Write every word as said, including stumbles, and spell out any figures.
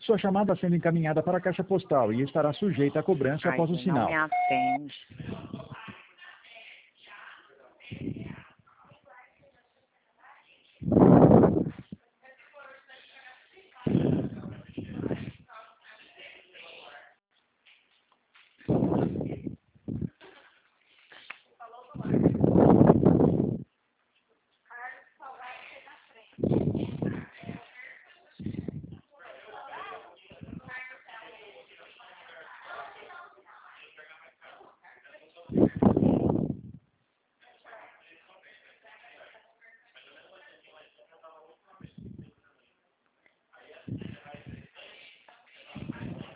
Sua chamada está sendo encaminhada para a caixa postal e estará sujeita a cobrança Ai, após o não sinal. me atende.